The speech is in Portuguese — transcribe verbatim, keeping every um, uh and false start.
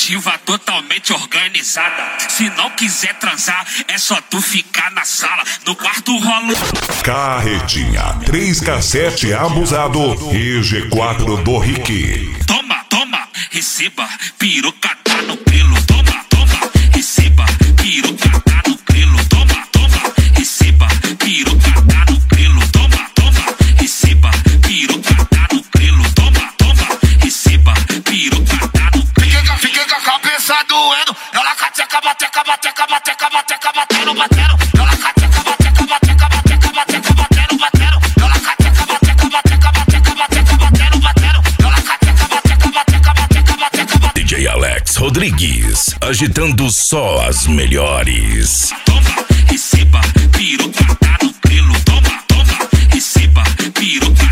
ativa totalmente organizada. Se não quiser transar, é só tu ficar na sala. No quarto rolo. Carretinha, três cassete abusado e G quatro do Rick. Toma, toma, receba, piroca tá no pelo. Toma, toma, receba, piroca tá no pelo. Toma, toma, receba, piroca tá no pelo. Toma, toma, receba, piroca tá no pelo. Toma, toma, receba, piroca tá no pelo. Fiquei com a cabeça doendo, ela cateca, bateca, bateca, bateca, bateca, batendo, batendo. Ela cateca, bateca, bateca, bateca, bateca, batendo, batendo. Ela cateca, bateca, bateca, bateca, bateca, batendo, batendo. Ela cateca, bateca, bateca, bateca, bateca, batendo. D J Alex Rodrigues, agitando só as melhores. Toma, receba, piroca tá no pelo. Toma, toma, receba, piroca